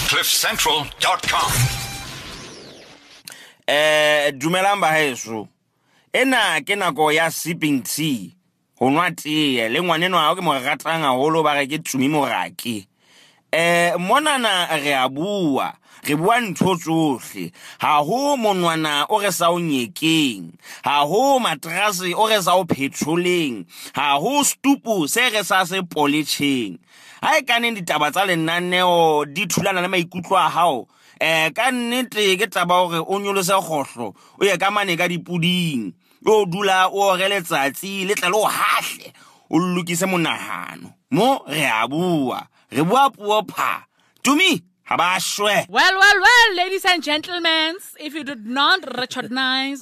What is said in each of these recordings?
CliffCentral.com. Dumelang baheso. Ena ke nako ya sipping tea. Ho nwa tee le ngwaneno a ke mo ratang haholo ba re ke Tumi Morake. Monana re a bua. Re bua ntho tsohle. Ha ho monwana o re sa o nyekeng. Ha ho matrase o re sa o petroleng. Ha ho stupu se re sa se polisheng. Ha e kaneng ditaba tsa lenaneo di thulana le maikutlo a hao. Ka nnete ke taba hore o nyolose kgohlo o ye ka mane ka dipuding o dula o re letsatsi le tla le o hahle o lokise monahano mo re a bua puo pha Tumi ha ba shwe. Well, ladies and gentlemen, if you did not recognize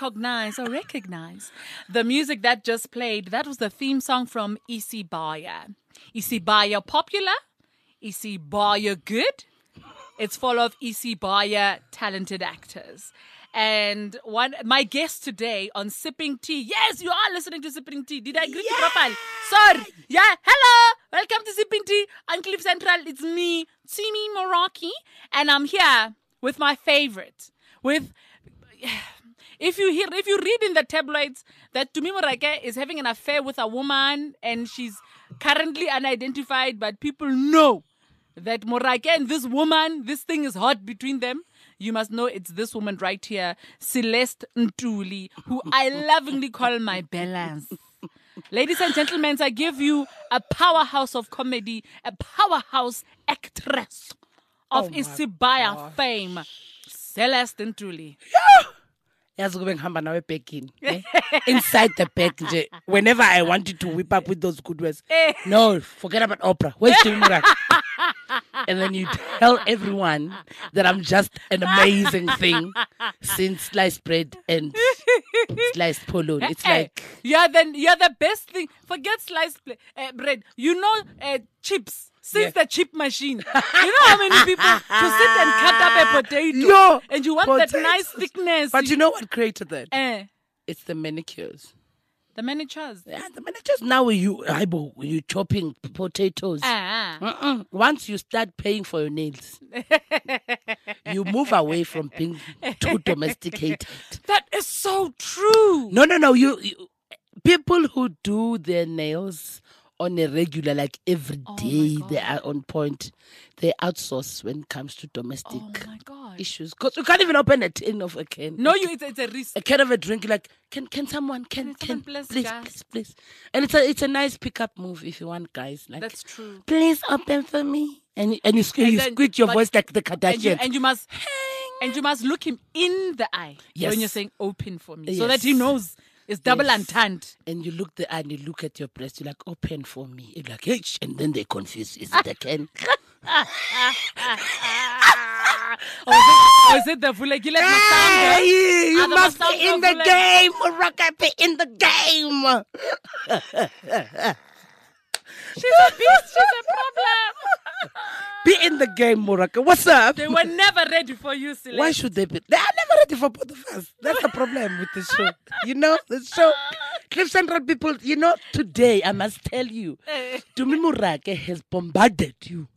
the music that just played, that was the theme song from Isibaya. Isibaya popular? Isibaya good? It's full of Isibaya talented actors. And my guest today on Sipping Tea. Yes, you are listening to Sipping Tea. Did I greet you properly? Sorry. Yeah, hello. Welcome to Sipping Tea on Cliff Central. It's me, Tumi Morake. And I'm here with my favorite. If you read in the tabloids that Tumi Morake is having an affair with a woman and she's currently unidentified, but people know that Morake and this woman, this thing is hot between them, you must know it's this woman right here, Celeste Ntuli, who I lovingly call my balance. Ladies and gentlemen, I give you a powerhouse of comedy, a powerhouse actress of Isibaya fame, Celeste Ntuli. Inside the bag, whenever I wanted to whip up with those good words, no, forget about Oprah. Where's Tumi Morake? And then you tell everyone that I'm just an amazing thing since sliced bread and sliced polo. It's like you're the best thing. Forget sliced bread. You know chips. Since the chip machine, you know how many people to sit and cut up a potato, and you want that nice thickness. But you know what created that? It's the manicures. The manicures. Yeah, the manicures. Now when you chopping potatoes. Once you start paying for your nails, you move away from being too domesticated. That is so true. No. You people who do their nails on a regular, like every day, they are on point. They outsource when it comes to domestic issues. Because you can't even open a tin of a can. No, it's a risk. A can of a drink. Like, can someone please? And it's a nice pickup move if you want, guys. Like, that's true. Please open for me. And you squeak your voice like the Kardashians. And you must look him in the eye when you're saying open for me, so Yes. that he knows. It's double entendre. And you look the eye and you look at your breast. You're like, open for me. You're like, hey, and then they confuse. Is it a can? Is it the Vulekile? Hey, you must be in the game. Morake, be in the game. She's a beast. She's a problem. Be in the game, Morake. What's up? They were never ready for you, Celeste. Why should they be? They are never ready for both of us. That's the problem with the show. You know, the show. Cliff Central people, you know, today I must tell you, Tumi Morake has bombarded you.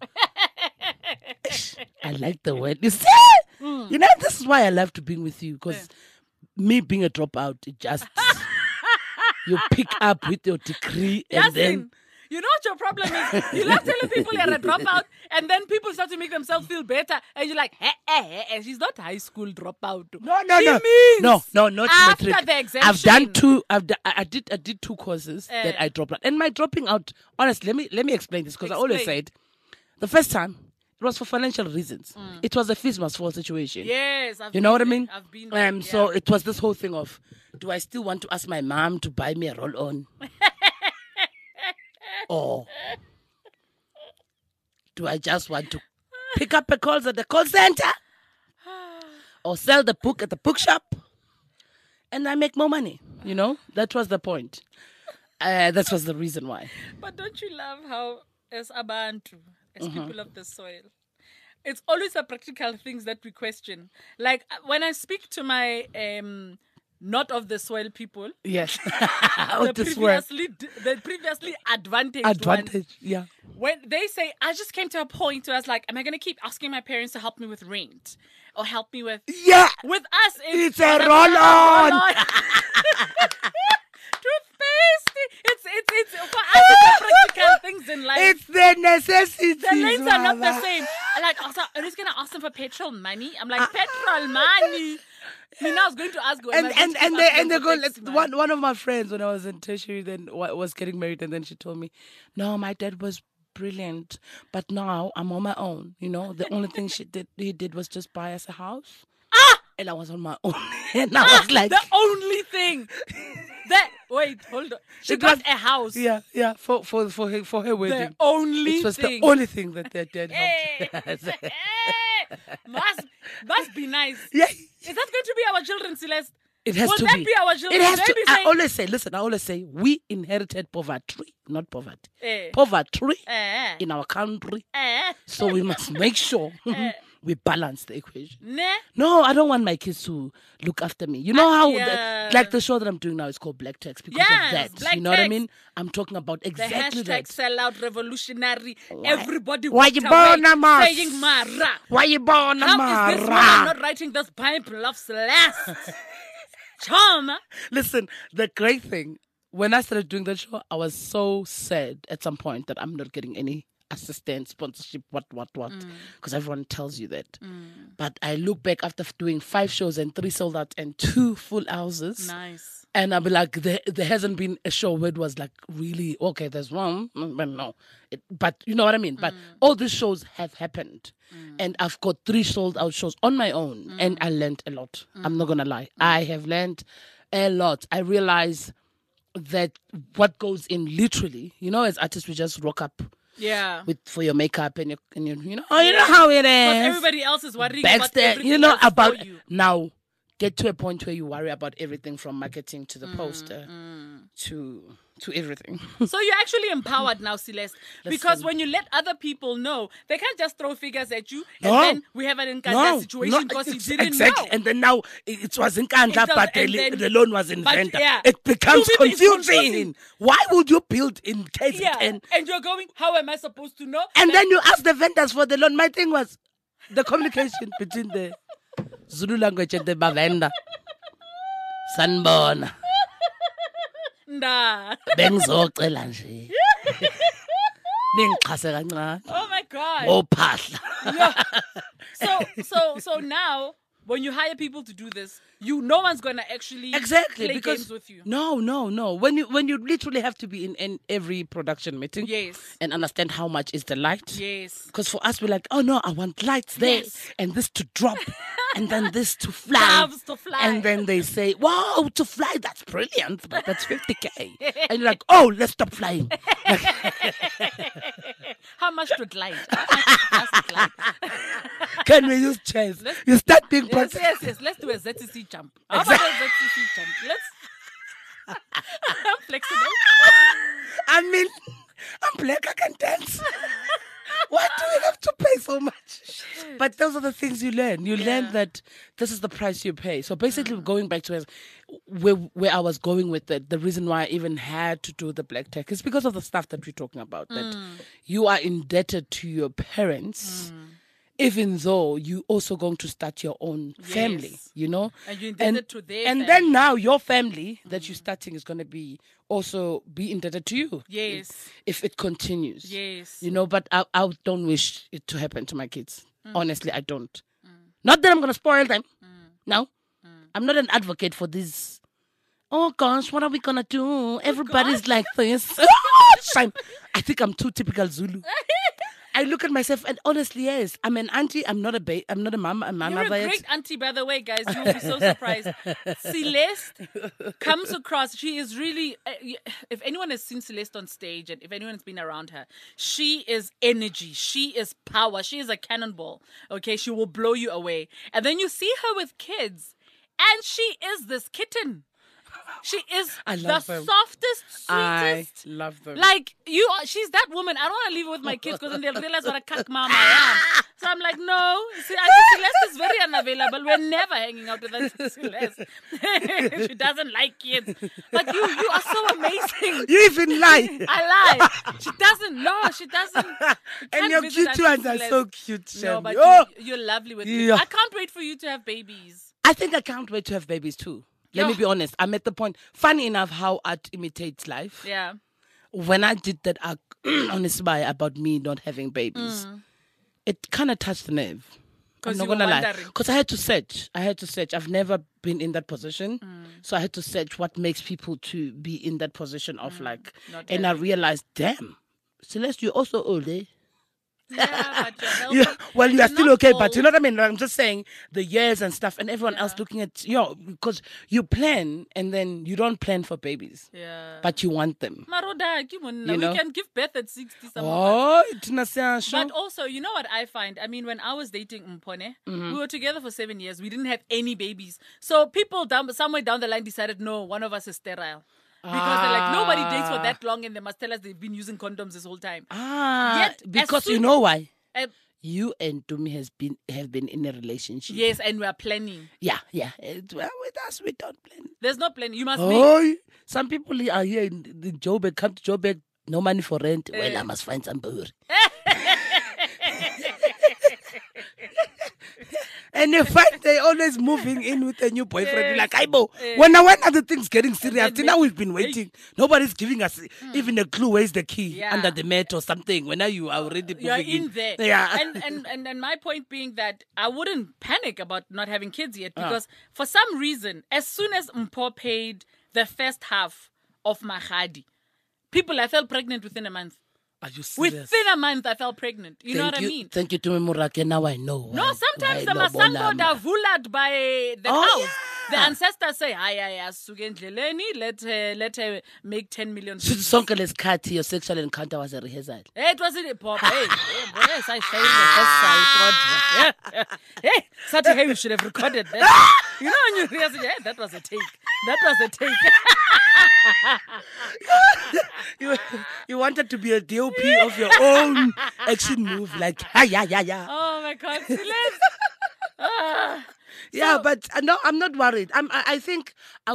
I like the word. You see? You know, this is why I love to be with you, because me being a dropout, it just, you pick up with your degree and then... You know what your problem is? You love telling people you're a dropout, and then people start to make themselves feel better, and you're like, she's not high school dropout. No, not after matric. the exemption. I've done two. I did two courses that I dropped out, and my dropping out. Honestly, let me explain this, because I always said the first time it was for financial reasons. It was a fees must fall situation. Yes, you know what I mean. I've been there, So it was this whole thing of, do I still want to ask my mom to buy me a roll-on? Or do I just want to pick up the calls at the call center? Or sell the book at the bookshop? And I make more money, you know? That was the point. That was the reason why. But don't you love how, as Abantu, as people of the soil, it's always the practical things that we question. Like, when I speak to my not of the soil people. Yes. The previously advantaged ones. Advantage, yeah. When they say, I just came to a point where I was like, am I going to keep asking my parents to help me with rent? Or help me with... Yeah. With us, It's a roll-on. Toothpaste. It's for us, it's the practical things in life. It's the necessities. The lanes are not the Mama. same. Like, also, I'm just going to ask them for petrol money. I'm like, petrol money. I was going to ask. And they go. One of my friends, when I was in tertiary, then was getting married, and then she told me, "No, my dad was brilliant, but now I'm on my own. You know, the only thing he did was just buy us a house, and I was on my own, and I was like, the only thing." Wait, hold on. She got a house. Yeah, for her wedding. The only it was thing. the only thing that their dad helped. Must be nice. Yeah. Is that going to be our children, Celeste? It has Will to that be. be our children? It has Will to. they be I saying- always say, we inherited poverty, not poverty. Eh. Poverty Eh. in our country. Eh. So we must make sure we balance the equation. Ne? No, I don't want my kids to look after me. You know how, yeah. like the show that I'm doing now is called Black Text because Yes, of that. Black You know what I Text. mean? I'm talking about The exactly hashtag that. sellout revolutionary. Everybody Why you walked away born a mass? saying Mara. Why you born a How is this woman Mara? not writing this Bible of Celeste? Charm. Listen, the great thing, when I started doing that show, I was so sad at some point that I'm not getting any assistance, sponsorship, what, because everyone tells you that. But I look back after doing 5 shows and 3 sold out and 2 full houses. Nice. And I'll be like, there hasn't been a show where it was like really, okay, there's one, but no. But you know what I mean? But all these shows have happened. And I've got 3 sold out shows on my own. And I learned a lot. I'm not going to lie. I have learned a lot. I realize that what goes in literally, you know, as artists, we just rock up Yeah. for your makeup and your you know how it Because is. everybody else is worrying about Backstage, everything you know else for about you. now. Get to a point where you worry about everything from marketing to the poster to everything. So you're actually empowered now, Celeste. Because Listen. when you let other people know, they can't just throw figures at you and No. then we have an Nkandla situation because you didn't exactly. know. And then now it was Nkandla, but and then- the loan was in but Venda. yeah. It becomes To me, it's confusing. confusing. Why would you build in KZN? Yeah. And you're going, how am I supposed to know? And that- then you ask the vendors for the loan. My thing was the communication between the Zulu language and the Bavenda. Sanbona. Nah. Bengizocela nje. Ningixhase kancane. Oh my God. Ophahla. So now, when you hire people to do this, no one's gonna actually Exactly, play because games with you. No. When you literally have to be in every production meeting, Yes. and understand how much is the light. Yes. Because for us, we're like, oh no, I want lights there, Yes. and this to drop, and then this to fly, Doves to fly. and then they say, wow, to fly, that's brilliant, but that's 50K, and you're like, oh, let's stop flying. How much to glide? How much to glide? Can we use chairs? You start being Yes. Let's do a ZTC jump. How about a ZTC jump? Let's. I'm flexible. I mean, I'm black, I can dance. Why do we have to pay so much? But those are the things you learn. You learn that this is the price you pay. So basically, going back to where I was going with it, the reason why I even had to do the black tech is because of the stuff that we're talking about. That you are indebted to your parents. Even though you also going to start your own family, Yes. you know, And you're indebted to their and family. then now your family that you're starting is going to be indebted to you. Yes. If it continues. Yes. You know, but I don't wish it to happen to my kids. Honestly, I don't. Not that I'm going to spoil them. No. I'm not an advocate for this. Oh gosh, what are we going to do? Everybody's like this. I think I'm too typical Zulu. I look at myself and honestly, yes, I'm an auntie. I'm not a mom. I'm You're another. a great auntie, by the way, guys. You'll be so surprised. Celeste comes across. She is really. If anyone has seen Celeste on stage, and if anyone's been around her, she is energy. She is power. She is a cannonball. Okay, she will blow you away. And then you see her with kids, and she is this kitten. She is I the love them. softest, I sweetest. love them. Like she's that woman. I don't want to leave her with my kids because then they'll realize what a cuck mom I am. So I'm like, no. See, I think Celeste is very unavailable. We're never hanging out with her. She doesn't like kids. But you are so amazing. You even lie. I lie. She doesn't. No, she doesn't. And your cute ones are so cute, No, Shem. but Oh. you're lovely with Yeah. kids. I can't wait for you to have babies. I think I can't wait to have babies too. Let me Yeah. be honest. I'm at the point. Funny enough, how art imitates life. Yeah. When I did that arc on Isbai about me not having babies, it kind of touched the nerve. I'm 'Cause not you were gonna lie. wondering. Because I had to search. I've never been in that position. So I had to search what makes people to be in that position of like, Not and I realized, damn, Celeste, you're also old, eh? Yeah, but you're healthy. Yeah, well, you are You're still not okay, but you old. know what I mean? I'm just saying the years and stuff, and everyone else looking at, because you plan and then you don't plan for babies, Yeah. but you want them. Maroda, we know? can give birth at 60 some of us. Oh, it's not saying sure. But also, you know what I find? I mean, when I was dating Mpone, Mm-hmm. we were together for 7 years. We didn't have any babies. So people somewhere down the line decided, no, one of us is sterile. Because they're like, nobody dates for that long and they must tell us they've been using condoms this whole time. Yet, as Because you soon- know why? You and Dumi have been in a relationship. Yes, and we are planning. Yeah. Well, with us, we don't plan. There's no plan. You must make. Oh, some people are here in Joburg, come to Joburg, no money for rent. Well, I must find some brewery. And they find they're always moving in with a new boyfriend. You're like, Aibo, when are the things getting serious? then Now we've been waiting. Nobody's giving us even a clue. Where's the key? Yeah. Under the mat or something. When are you already moving You're in there. Yeah. And my point being that I wouldn't panic about not having kids yet because for some reason, as soon as Mpo paid the first half of Mahadi, I felt pregnant within a month. Are you serious? Within a month, I felt pregnant. You know what I mean? Thank you to me, Murake. Now I know. No, sometimes the masango davulad by the house. The ancestors say, let her make 10 million. Sonke lesikhathi, your sexual encounter was a rehearsal. It was in a pop. Hey, yes, I showed the first side. Hey, Saturday, hey, we should have recorded that. You know, when you realize, yeah, that was a take. That was a take. You wanted to be a DOP of your own action move, like, yeah. Oh my God, Celeste. Yeah, but no, I'm not worried. I think I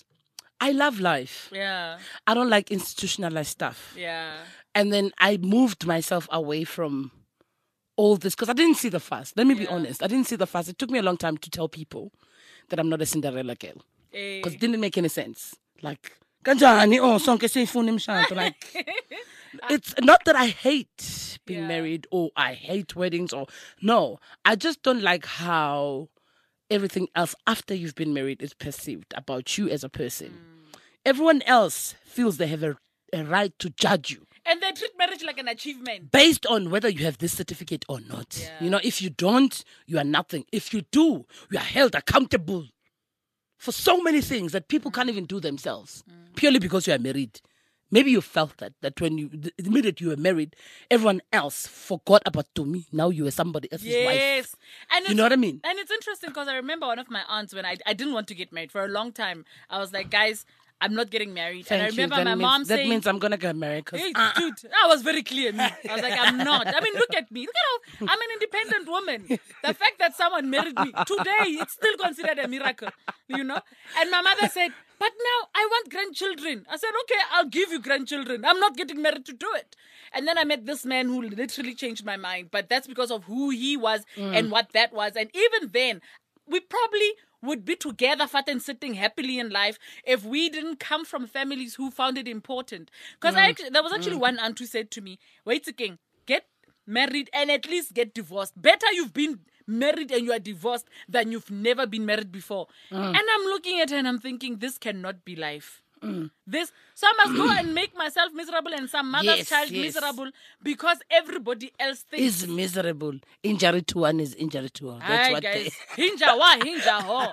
love life. Yeah, I don't like institutionalized stuff. yeah. And then I moved myself away from all this because I didn't see the fuss. Let me be honest. I didn't see the fuss. It took me a long time to tell people that I'm not a Cinderella girl because it didn't make any sense. Like, kanjani? Oh, sonke seyifuna imshado. Like, it's not that I hate being married or I hate weddings or no. I just don't like how everything else after you've been married is perceived about you as a person. Everyone else feels they have a right to judge you And they treat marriage like an achievement. based on whether you have this certificate or not. Yeah. You know, if you don't, you are nothing. If you do, you are held accountable for so many things that people can't even do themselves purely because you are married. Maybe you felt that when the minute you were married, everyone else forgot about Tumi. Now you were somebody else's wife. Yes. And You know what I mean? And it's interesting because I remember one of my aunts when I didn't want to get married for a long time. I was like, guys, I'm not getting married. Thank and I you. remember That my means, mom that saying, means I'm going to get married. Cause, hey, dude, I was very clear. Me. I was like, I'm not. I mean, look at me. Look at how I'm an independent woman. The fact that someone married me today, it's still considered a miracle, you know? And my mother said, but now I want grandchildren. I said, okay, I'll give you grandchildren. I'm not getting married to do it. And then I met this man who literally changed my mind. But that's because of who he was and what that was. And even then, we probably would be together, fat and sitting happily in life if we didn't come from families who found it important. Because there was actually one aunt who said to me, wait a king, get married and at least get divorced. Better you've been married and you are divorced than you've never been married before. And I'm looking at her and I'm thinking, this cannot be life. So I must go and make myself miserable and some mother's child miserable because everybody else thinks is miserable. Injury to one is injury to all. That's Hi what guys, hinja wa hinja ho.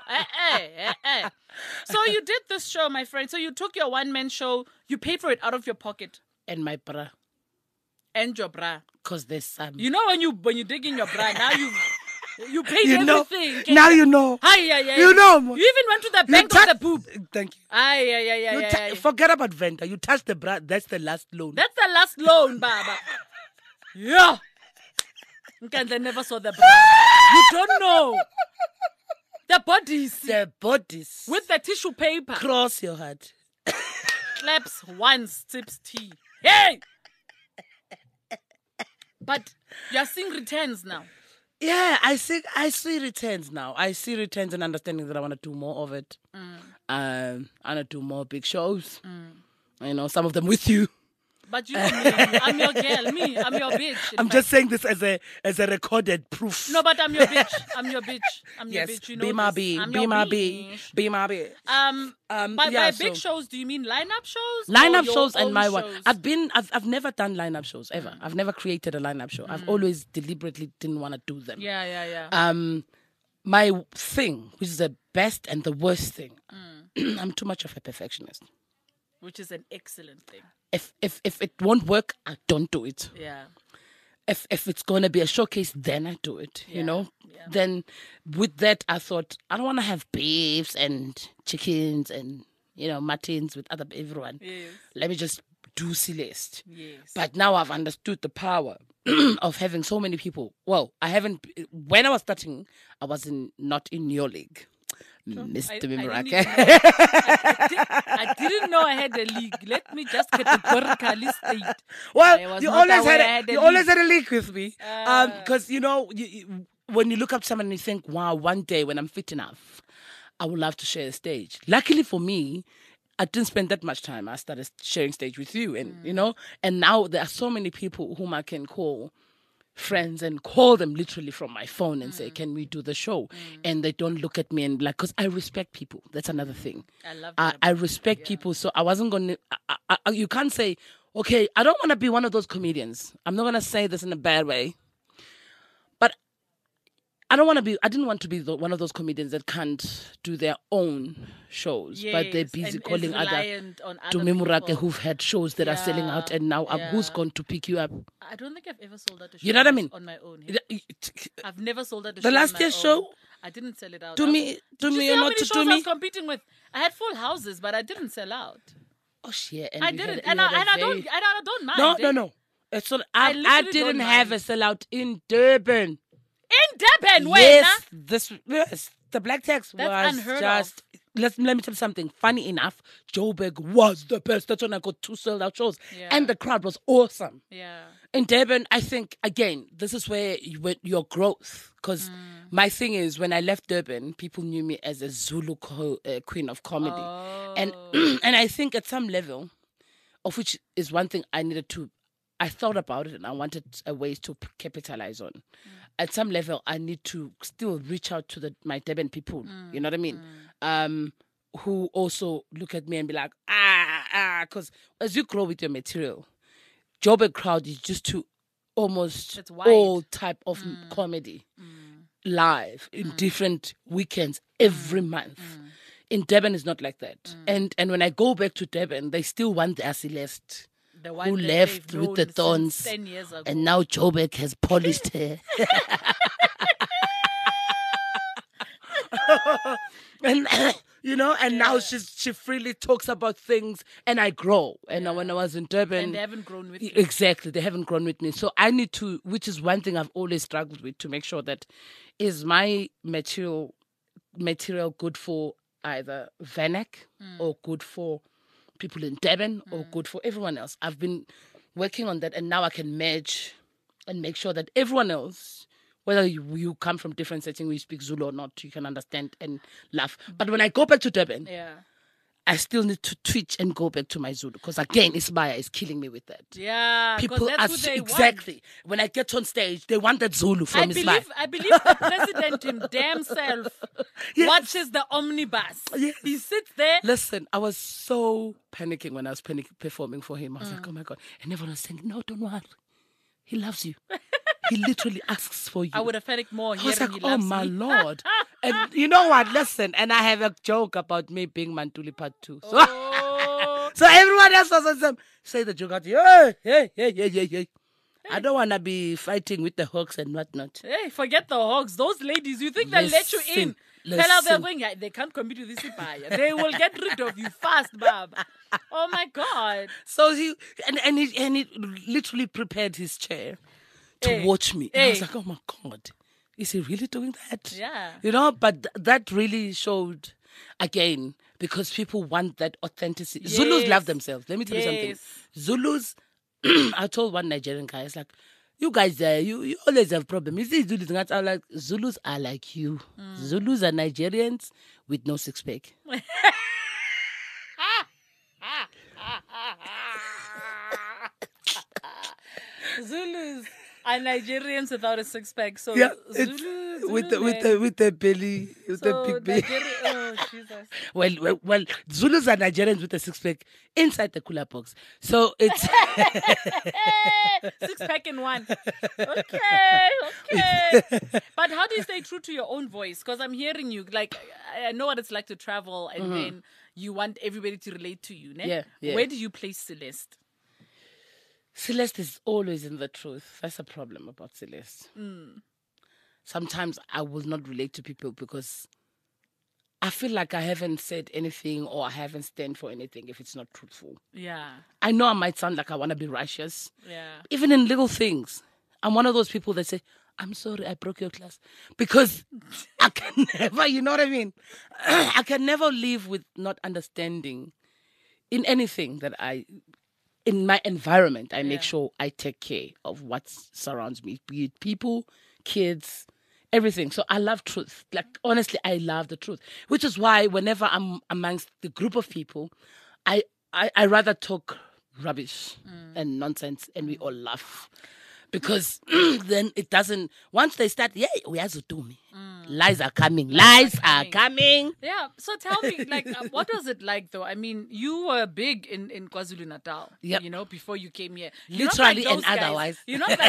So you did this show, my friend. So you took your one-man show, you paid for it out of your pocket and my bra. and your bra. Because there's some. You know when you dig in your bra, now you paid You know, everything. now you know. Hi, yeah. You know. You even went to the bank of the boob. Thank you. Yeah. Forget about Venta. You touch the bra. That's the last loan. That's the last loan, Baba. Yeah. Nkandla never saw the bra. You don't know. The bodies. The bodies. With the tissue paper. Cross your heart. Claps once, sips tea. Hey! But you're seeing returns now. Yeah, I see returns now. I see returns and understanding that I want to do more of it. I want to do more big shows. You know, some of them with you. But you know me, I'm your girl. I'm your bitch. I'm just saying this as a recorded proof. No, but I'm your bitch. I'm your bitch. I'm your bitch. You know be my this. B. I'm Be your my bitch. B. Be my B. By big shows, do you mean lineup shows? Lineup or your shows and own my one. shows? I've never done lineup shows ever. I've never created a lineup show. I've always deliberately didn't want to do them. Yeah. My thing, which is the best and the worst thing, I'm too much of a perfectionist. Which is an excellent thing. If it won't work, I don't do it. Yeah. If it's gonna be a showcase, then I do it. You know. Yeah. Then with that, I thought I don't want to have beefs and chickens and muttons with everyone. Yes. Let me just do Celeste. Yes. But now I've understood the power of having so many people. Well, I haven't. When I was starting, I was not in your league. Mr. Mimorake. I didn't know I had a league. Let me just categorically state. Well, you always had a league with me. Because, when you look up someone and you think, wow, one day when I'm fit enough, I would love to share a stage. Luckily for me, I didn't spend that much time. I started sharing stage with you. And, and now there are so many people whom I can call friends and call them literally from my phone and say, can we do the show? And they don't look at me and because I respect people. That's another thing. I love that. I respect people. So I wasn't going to, you can't say, okay, I don't want to be one of those comedians. I'm not going to say this in a bad way. But I didn't want to be one of those comedians that can't do their own shows, but they're busy calling other Mimorake who've had shows that are selling out, and now who's going to pick you up? I don't think I've ever sold out a show. You know what I mean? On my own. I've never sold out a show. The last year's show, I didn't sell it out. To me, how many shows I to me. I was competing with? I had full houses, but I didn't sell out. Oh shit! And I didn't, and I don't mind. No. It's not, I didn't have a sellout in Durban. In Durban, yes, the Black Tax That's was unheard just. Let me tell you something. Funny enough, Joburg was the best. That's when I got 2 sold out shows, and the crowd was awesome. Yeah. In Durban, I think again, this is where your growth. Because my thing is, when I left Durban, people knew me as a Zulu queen of comedy, and I think at some level, of which is one thing I needed to. I thought about it and I wanted a way to capitalize on. At some level, I need to still reach out to my Durban people. You know what I mean? Who also look at me and be like, because as you grow with your material, Joburg crowd is just to almost all type of comedy live in different weekends every month. In Durban, it's not like that. And when I go back to Durban, they still want their Celeste. Who left with the thorns, 10 years ago. And now Joburg has polished her. And now she freely talks about things, and I grow. And when I was in Durban, and they haven't grown with you. Exactly, they haven't grown with me. So I need to, which is one thing I've always struggled with, to make sure that is my material good for either Vanek or good for people in Durban or good for everyone else. I've been working on that, and now I can merge and make sure that everyone else, whether you come from different settings, we speak Zulu or not, you can understand and laugh. But when I go back to Durban, I still need to twitch and go back to my Zulu, because again, Isibaya is killing me with that. Yeah, people that's who they exactly want. When I get on stage, they want that Zulu from Isibaya. I believe the president himself watches the omnibus. Yes. He sits there. Listen, I was so panicking when I was performing for him. I was like, oh my God. And everyone was saying, no, don't worry. He loves you. He literally asks for you. I would have panicked more. I was like, oh my Lord. And you know what? Listen, and I have a joke about me being Mantuli Part 2. So, so everyone else was say the joke out. Hey. I don't want to be fighting with the hawks and whatnot. Hey, forget the hawks. Those ladies, you think they'll let you in? They're going, they can't compete with this Isibaya. They will get rid of you fast, Bab. Oh my God. So he literally prepared his chair to watch me. And I was like, oh my God. is he really doing that? Yeah. You know, but that really showed, again, because people want that authenticity. Yes. Zulus love themselves. Let me tell you something. Yes. Zulus, I told one Nigerian guy, it's like, you guys, you always have problems. You see, Zulus are like you. Zulus are Nigerians with no six-pack. Zulus are Nigerians without a six-pack. So Yeah, Zulu, with man. the belly, with So the big belly. Oh, Jesus. Well, Zulus are Nigerians with a six-pack inside the cooler box. So it's... Six-pack in one. Okay. But how do you stay true to your own voice? Because I'm hearing you. Like, I know what it's like to travel and then you want everybody to relate to you. Ne? Yeah. Where do you place Celeste? Celeste is always in the truth. That's a problem about Celeste. Sometimes I will not relate to people because I feel like I haven't said anything or I haven't stand for anything if it's not truthful. Yeah. I know I might sound like I want to be righteous. Yeah. Even in little things. I'm one of those people that say, I'm sorry, I broke your glass. Because I can never, you know what I mean? I can never live with not understanding in anything that in my environment, I make sure I take care of what surrounds me, be it people, kids, everything. So I love truth. Like, honestly, I love the truth, which is why whenever I'm amongst the group of people, I rather talk rubbish and nonsense and we all laugh. Because then it doesn't, once they start, we have to do me. Lies are coming. Lies are coming. Yeah. So tell me, like, what was it like, though? I mean, you were big in KwaZulu-Natal, Yep. you know, before you came here. Literally You're not like those and guys- otherwise. You're not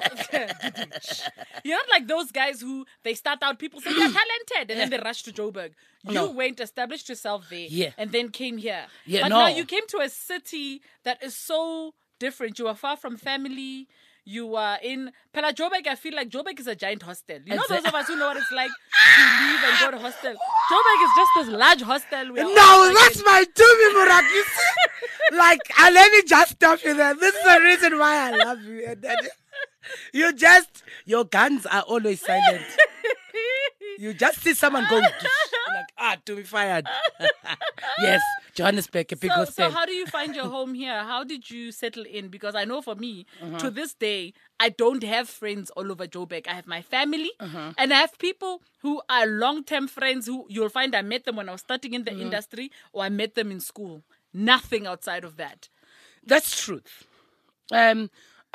like you're not like those guys who they start out, people say they're talented, and then they rush to Joburg. You No. went, established yourself there, Yeah. and then came here. Yeah, but no. now you came to a city that is so different. You are far from family. You are in Pela Joburg. I feel like Joburg is a giant hostel. You know those of us who know what it's like to leave and go to hostel. Joburg is just this large hostel. We are all No, like that's in- my Tumi Murak. You see? Like, let me just stop you there. This is the reason why I love you. And then your guns are always silent. You just see someone going, like, to be fired. Yes, Johannesburg, a big So hostel. how do you find your home here? How did you settle in? Because I know for me, to this day, I don't have friends all over Joburg. I have my family, and I have people who are long-term friends who you'll find I met them when I was starting in the industry or I met them in school. Nothing outside of that. That's truth. I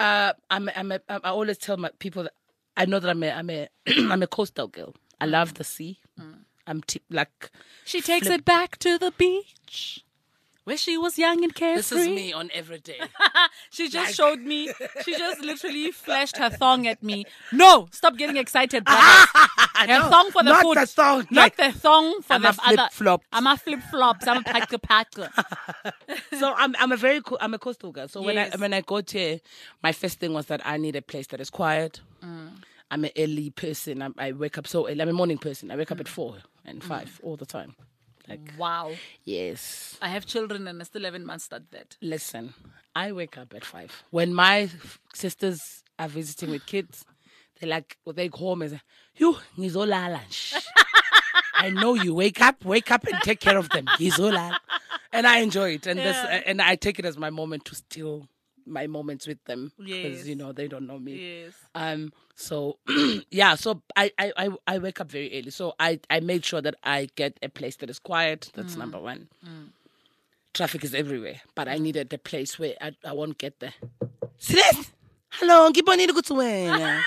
always tell my people that I know that I'm a coastal girl. I love the sea. I'm like, She takes it back to the beach where she was young and carefree. this is me on every day. She just showed me. She just literally flashed her thong at me. No, stop getting excited, brother. Her thong for the not foot. the thong, Not like, the thong for I'm the a other. flip-flop. I'm a flip-flops. I'm a packer. So I'm a coastal girl. So Yes. when I got here, my first thing was that I need a place that is quiet. I'm an early person. I wake up so early. I'm a morning person. I wake up at 4 and 5 all the time. Like, Wow. yes. I have children and I still haven't mastered that. Listen, I wake up at 5. When my sisters are visiting with kids, they go home and say, "You, ngizolala nje." I know you wake up and take care of them. Ngizolala. And I enjoy it, and I take it as my moment to steal my moments with them because Yes. they don't know me. Yes. So so I wake up very early. So I made sure that I get a place that is quiet. That's number one. Traffic is everywhere, but I needed a place where I won't get there. Celeste, hello, ngibonile ukuthi wena.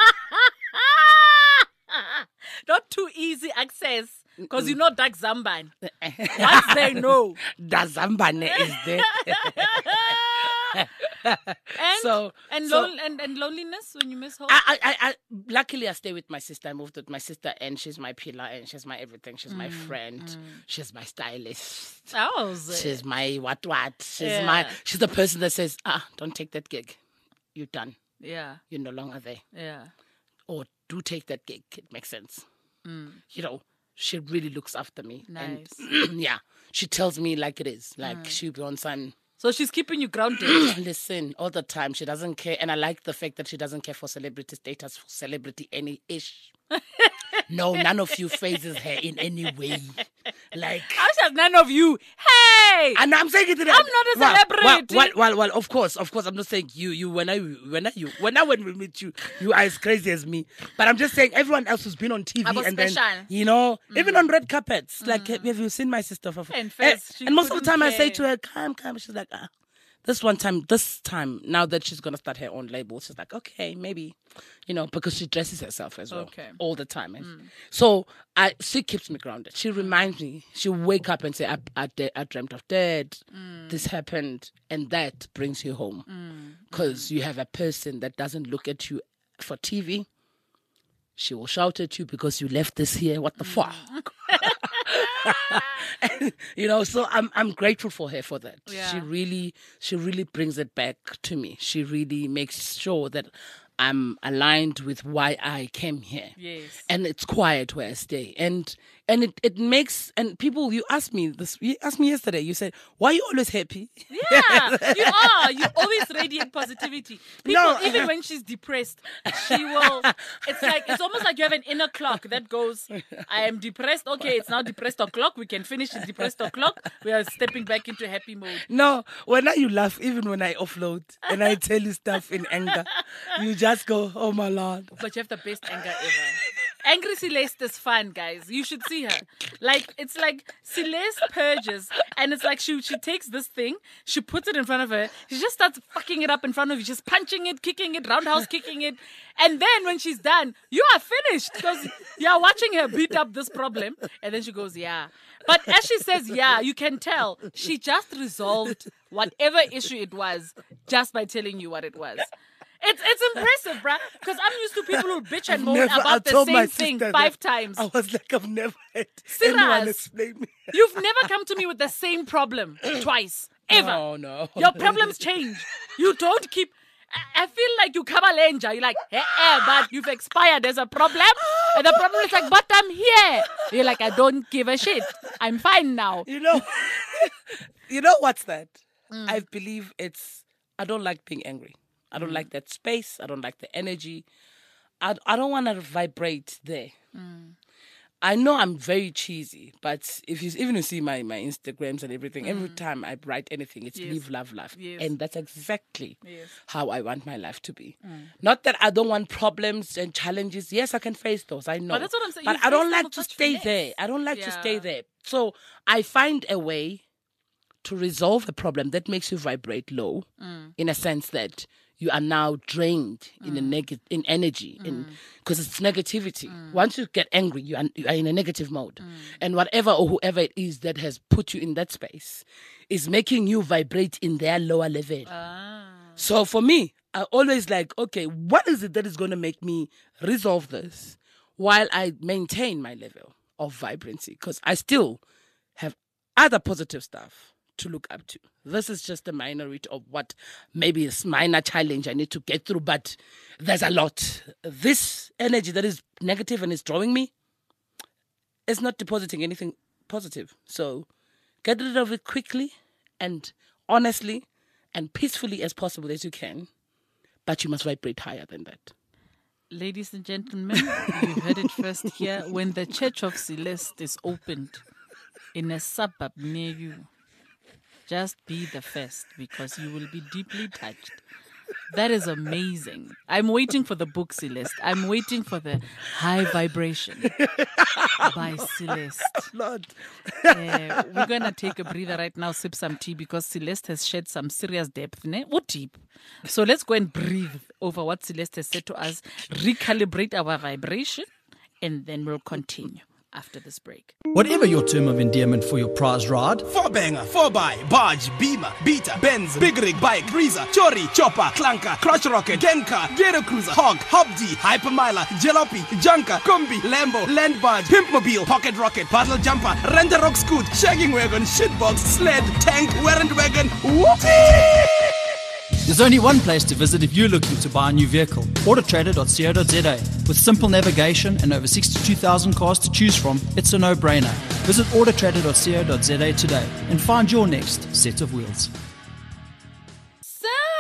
Not too easy access because you know Dak Zamban. Once they know. The Zambane is there. And loneliness when you miss home. I luckily I stay with my sister. I moved with my sister, and she's my pillar, and she's my everything. She's my friend. She's my stylist. Oh, She's my what. She's Yeah. she's the person that says, don't take that gig. You're done. yeah, You're no longer there. yeah. Or do take that gig. It makes sense. She really looks after me. Nice. And yeah, she tells me like it is. Like she'll be on son. So she's keeping you grounded. Listen, all the time. She doesn't care. And I like the fact that she doesn't care for celebrity status, for celebrity any-ish. No, none of you phases her in any way. Like, How should none of you? Hey! and I'm saying it to them. I'm not a celebrity. Well, of course, I'm not saying you. When we meet you, you are as crazy as me. But I'm just saying everyone else who's been on TV About and special. then, even on red carpets. Like, have you seen my sister? And first, she and most of the couldn't time I say care. to her, come. She's like, This time, now that she's going to start her own label, she's like, okay, maybe, because she dresses herself as well. Okay. All the time. So she keeps me grounded. She reminds me. She'll wake up and say, I dreamt of Dad. This happened. And that brings you home. Because you have a person that doesn't look at you for TV. She will shout at you because you left this here. What the fuck? So I'm grateful for her for that. Yeah. She really brings it back to me. She really makes sure that I'm aligned with why I came here. Yes. And it's quiet where I stay. And it makes, and people, you asked me yesterday, you said, why are you always happy? Yeah, you are. You always radiate positivity. People, even when she's depressed, she will. It's almost like you have an inner clock that goes, I am depressed. Okay, it's now depressed o'clock. We can finish the depressed o'clock. We are stepping back into happy mode. No, when you laugh, even when I offload and I tell you stuff in anger, you just go, oh my Lord. But you have the best anger ever. Angry Celeste is fun, guys. You should see her. It's like Celeste purges, and it's like she takes this thing, she puts it in front of her, she just starts fucking it up in front of you, just punching it, kicking it, roundhouse kicking it, and then when she's done, you are finished because you're watching her beat up this problem, and then she goes, yeah. But as she says, yeah, you can tell she just resolved whatever issue it was just by telling you what it was. It's impressive, bruh. Because I'm used to people who bitch and moan about the same thing 5 times. I was like, I've never had Serious. anyone explain me. You've never come to me with the same problem twice, ever. No. Your problems change. You don't keep... I feel like you come a lenja. You're like, but you've expired. There's a problem. And the problem is like, but I'm here. You're like, I don't give a shit. I'm fine now. You know what's that? I believe I don't like being angry. I don't like that space. I don't like the energy. I don't want to vibrate there. I know I'm very cheesy, but if you see my Instagrams and everything, every time I write anything, it's live, love, laugh. Yes. And that's exactly how I want my life to be. Not that I don't want problems and challenges. Yes, I can face those. I know. But that's what I'm saying. But You I don't face them like with to such stay finesse. there. I don't like to stay Yeah. there. So I find a way to resolve a problem that makes you vibrate low, in a sense that you are now drained in energy, because it's negativity. Once you get angry, you are in a negative mode, and whatever or whoever it is that has put you in that space is making you vibrate in their lower level. So for me, I always like, okay, what is it that is going to make me resolve this while I maintain my level of vibrancy? Because I still have other positive stuff to look up to. This is just a minority of what maybe is minor challenge I need to get through, but there's a lot. This energy that is negative and is drawing me is not depositing anything positive. So get rid of it quickly and honestly and peacefully as possible as you can, but you must vibrate higher than that. Ladies and gentlemen, you heard it first here. When the Church of Celeste is opened in a suburb near you, just be the first, because you will be deeply touched. That is amazing. I'm waiting for the book, Celeste. I'm waiting for the High Vibration by Celeste. Lord. We're going to take a breather right now, sip some tea, because Celeste has shed some serious depth. What deep? So let's go and breathe over what Celeste has said to us, recalibrate our vibration, and then we'll continue after this break. Whatever your term of endearment for your prize ride, 4-banger, 4x, Barge, Beamer, Beta, Benz, Big Rig, Bike, Breezer, Chori, Chopper, Clunker, Crotch Rocket, Gencar, Ghetto Cruiser, Hog, Hobdi, Hypermiler, Jalopy, Junker, Kombi, Lambo, Land Barge, Pimpmobile, Pocket Rocket, Battle Jumper, Rent-A-Rock Scoot, Shagging Wagon, Shitbox, Sled, Tank, Warrant Wagon, whoopsie! there's only one place to visit if you're looking to buy a new vehicle. Autotrader.co.za. With simple navigation and over 62,000 cars to choose from, it's a no-brainer. Visit Autotrader.co.za today and find your next set of wheels.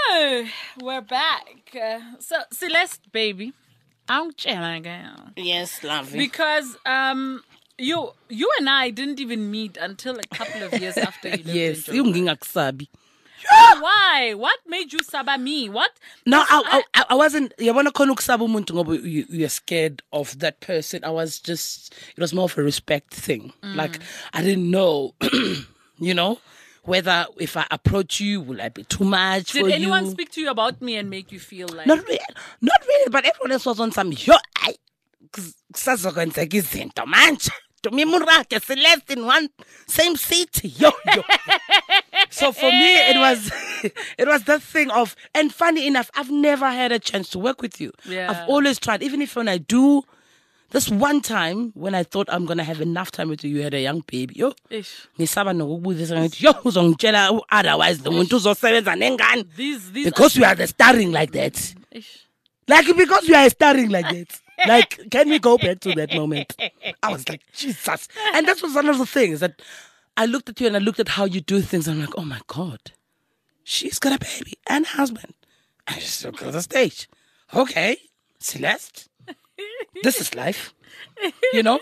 Oh, we're back. So, Celeste, baby, I'm chilling again. Yes, lovely. Because you and I didn't even meet until a couple of years after you lived Yes, in you Joburg. ngingakusabi. Why? What made you saba me? What? No, I wasn't. Yabona khona ukusaba umuntu ngoba you're scared of that person. I was just. It was more of a respect thing. Like I didn't know, you know, whether if I approach you, will I be too much Did for anyone you? speak to you about me and make you feel like? Not really. But everyone else was on some. Yo, I. Kusazokwenzeka izinto manje. Dumi Murake, Celeste in one same city. Yo. So for me, it was that thing of, and funny enough, I've never had a chance to work with you. Yeah. I've always tried, even if when I do, this one time when I thought I'm gonna have enough time with you, you had a young baby. Yo, Ish. ngisaba nokubuzisa ngithi yo uzongitshela otherwise the muntu uzosebenza nengane. These Because we are the starring like that. Ish. Like because we are starring like that. Like, can we go back to that moment? I was like, Jesus. And that was one of the things that I looked at you and I looked at how you do things. I'm like, oh my God, she's got a baby and a husband. And she's still got the stage. Okay, Celeste, this is life. You know,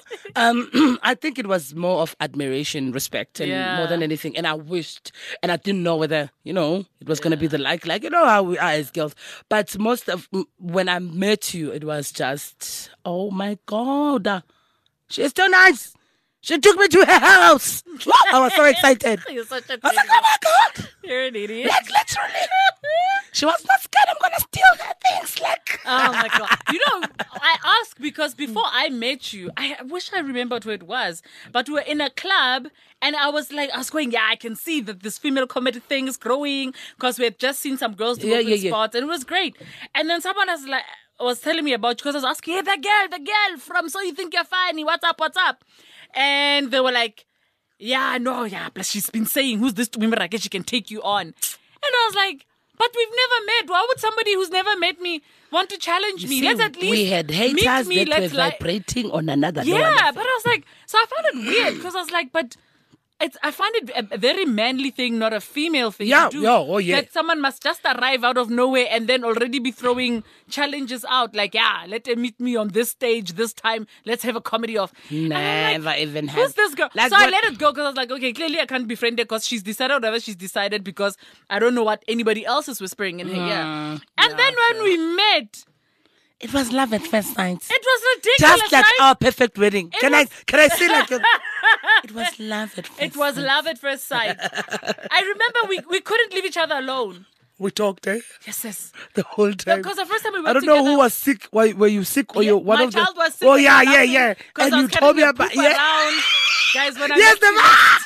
I think it was more of admiration, respect, and Yeah. more than anything. And I wished, and I didn't know whether, you know, it was going to be the like, you know how we are as girls. But most of, when I met you, it was just, oh my God, she's too nice. She took me to her house. I was so excited. You're such a I was like, oh my God. You're an idiot. Like, literally. She was not scared. I'm going to steal her things. Like, Oh my God. You know, I ask because before I met you, I wish I remembered who it was, but we were in a club and I was going, yeah, I can see that this female comedy thing is growing because we had just seen some girls do open spots and it was great. And then someone was telling me about you because I was asking, hey, the girl from So You Think You're Funny, what's up? And they were like, yeah, plus she's been saying, who's this Tumi Murake? She can take you on. And I was like, but we've never met. Why would somebody who's never met me want to challenge me? see, Let's at least we had haters meet me. that were Let's vibrating on another yeah, level. but I was like, so I found it weird because I was like, but I find it a very manly thing, not a female thing Yeah, to do. yeah, oh, yeah. That someone must just arrive out of nowhere and then already be throwing challenges out. Like, yeah, let them meet me on this stage this time. Let's have a comedy off. And I'm Never even had. who's this girl? Like So I what- let it go because I was like, okay, clearly I can't befriend her because she's decided whatever she's decided because I don't know what anybody else is whispering in her ear. And then when we met, It was love at first sight. it was ridiculous. Just like right? our perfect wedding. Can was- I say like it was love at first It was sight. love at first sight. I remember we couldn't leave each other alone. We talked Yes. the whole time. Because the first time we I were don't together, know who was sick. Were you sick or you one my of the? child was sick. Oh yeah. Because And I you was told me carrying a about poop around. Guys, when I Yes, met you-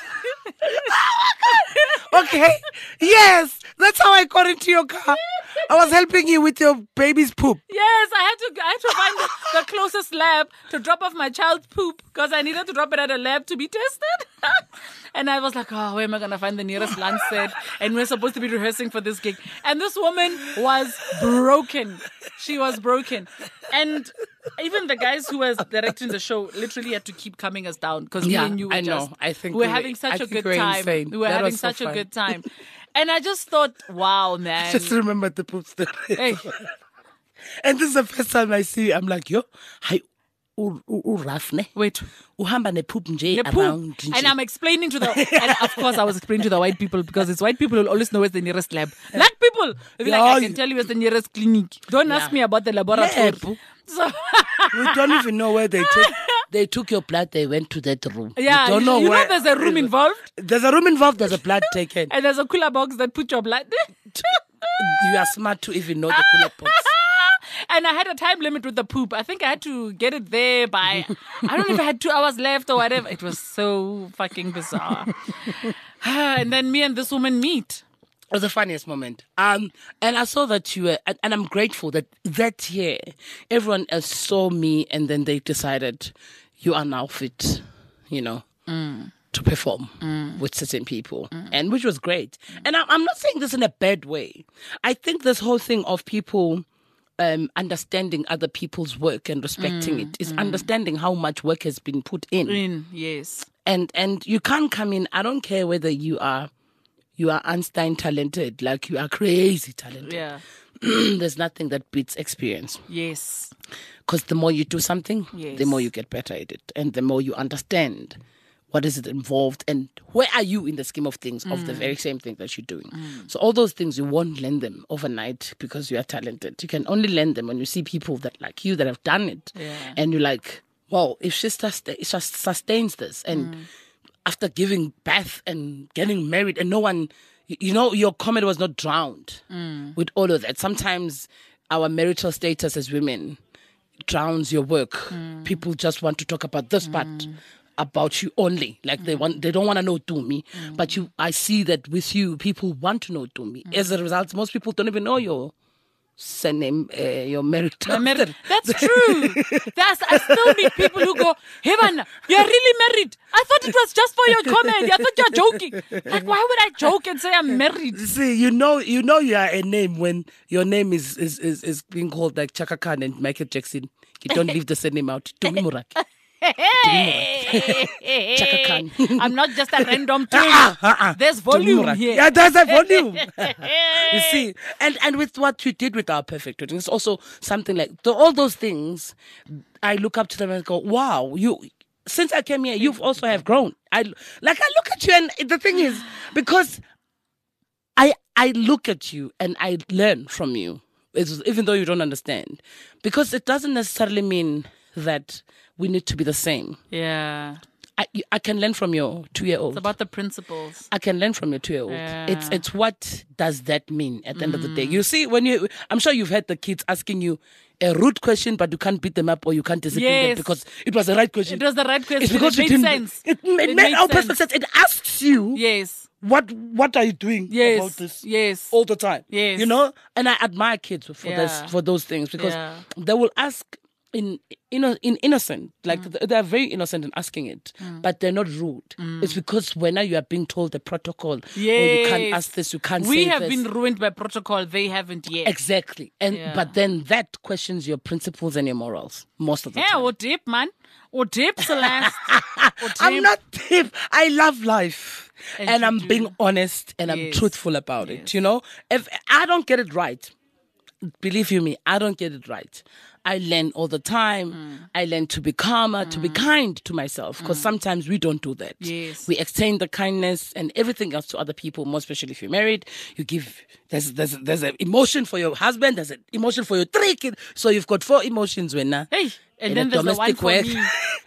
Okay. Yes, that's how I got into your car. I was helping you with your baby's poop. Yes, I had to find the closest lab to drop off my child's poop because I needed to drop it at a lab to be tested. And I was like, oh, where am I going to find the nearest Lancet? And we're supposed to be rehearsing for this gig. And this woman was broken. She was broken. And even the guys who was directing the show literally had to keep coming us down because me and you were I know. just, I think we were we- having I such a think good we're time. insane. We were That having was so such a fun. good time. And I just thought, wow, man. Just remember the poop story. Hey. And this is the first time I see. I'm like, yo, hi, rough ne. Wait. Uhamba ne poop nje The poop. around. nje. And I'm explaining to the, and of course I was explaining to the white people because it's white people who always know where's the nearest lab. Black people, they'll be like, I can tell you where's the nearest clinic. Don't ask me about the laboratory. Lab. So, We don't even know where they took your blood. They went to that room. yeah, we don't know you where. know there's a room involved There's a room involved. There's a blood taken. and there's a cooler box that put your blood You are smart to even know the cooler box. And I had a time limit with the poop. I think I had to get it there by, I don't know if I had 2 hours left or whatever. It was so fucking bizarre. And then me and this woman meet. It was the funniest moment. And I saw that you were, and I'm grateful that year, everyone else saw me and then they decided you are now fit, you know, to perform with certain people. And which was great. And I'm not saying this in a bad way. I think this whole thing of people understanding other people's work and respecting it is understanding how much work has been put in. Yes. And you can't come in, I don't care whether you're you are Einstein talented, like you are crazy talented. Yeah. There's nothing that beats experience. Yes. Because the more you do something, Yes. the more you get better at it. And the more you understand what is it involved and where are you in the scheme of things of the very same thing that you're doing. So all those things, you won't learn them overnight because you are talented. You can only learn them when you see people that like you that have done it. Yeah. And you're like, wow, if she sustains this and after giving birth and getting married and no one, your comedy was not drowned with all of that. Sometimes our marital status as women drowns your work. People just want to talk about this part about you only. Like they don't want to know Tumi. But I see that with you, people want to know Tumi. As a result, most people don't even know your surname, your marital. That's true. I still meet people who go, "Hey man, you're really married. I thought it was just for your comedy. I thought you're joking. Like, why would I joke and say I'm married?" See, you know you are a name when your name is being called like Chaka Khan and Michael Jackson. You don't leave the surname out. Tumi Morake. Chaka Khan. I'm not just a random twin. There's volume here. Yeah, there's a volume. You see, and with what you did with Our Perfect Wedding, it's also something like all those things. I look up to them and go, wow, since I came here, you've also have grown. I look at you, and the thing is, because I look at you and I learn from you, even though you don't understand, because it doesn't necessarily mean that we need to be the same. Yeah. I can learn from your 2-year-old. It's about the principles. I can learn from your 2-year-old. Yeah. It's what does that mean at the end of the day? You see, I'm sure you've had the kids asking you a rude question, but you can't beat them up or you can't discipline them because it was the right question. It was the right question. It's because it made sense. It made all perfect sense. It asks you, yes, what are you doing about this? Yes. All the time. Yes. You know? And I admire kids for those things because they will ask in innocent, like they're very innocent in asking it, but they're not rude. It's because when you are being told the protocol, or you can't ask this, you can't say this. We have been ruined by protocol, they haven't yet. Exactly. But then that questions your principles and your morals most of the time. Yeah, or deep, man. Or deep, Celeste. I'm not deep. I love life. And I'm do. being honest and I'm truthful about it. You know, if I don't get it right, believe you me, I don't get it right. I learn all the time. I learn to be calmer, to be kind to myself, because sometimes we don't do that. Yes. We extend the kindness and everything else to other people, more especially if you're married. You give, there's an emotion for your husband, there's an emotion for your 3 kids. So you've got 4 emotions when Hey, and then there's the one for me.